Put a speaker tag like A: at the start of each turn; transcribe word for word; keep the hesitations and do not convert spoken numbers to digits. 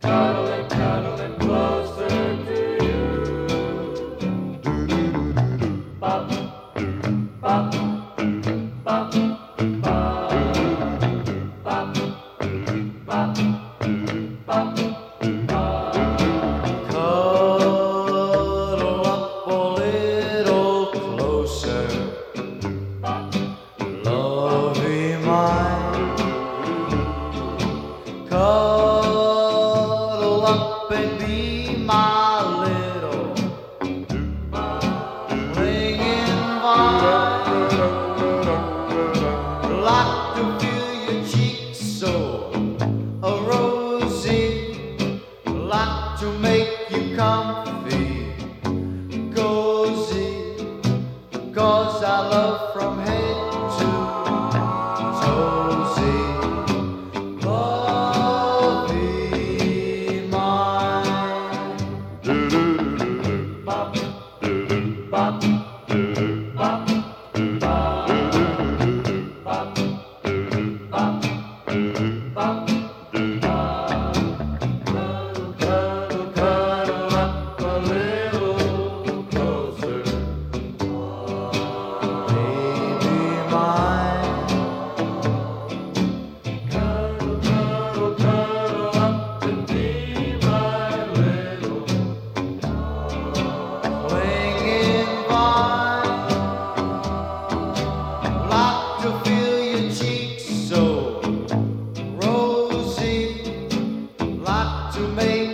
A: cuddling, cuddling closer to you. Bop, bop, bop, bop, bop, bop, bop, bop.
B: Cuddle up a little closer, lovey mine. Cuddle up and be my little clinging vine. Like to feel your cheeks so rosy, like to make you comfy, cozy, 'cause I love from head to toesy. Lovey mine.
A: Bop, bop, bop, bop, bop, bop, bop, bop. Cuddle, cuddle, cuddle up a little closer.
B: Baby mine.
A: Cuddle, cuddle, cuddle up and be my little
B: Clinging vine. Like to feel your cheeks so rosy, like to make